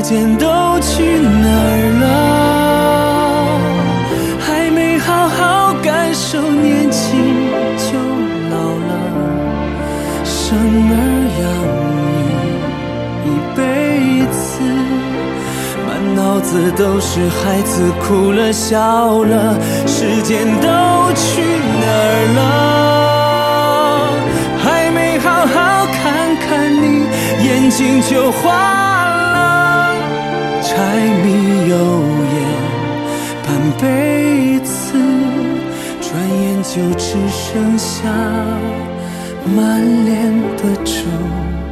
间都去哪儿了？还没好好感受年轻就老了，生儿养女一辈子，满脑子都是孩子哭了笑了，时间都去哪儿了？还没好好看看你，眼睛就花了，柴米油盐半辈子，转眼就只剩下满脸的皱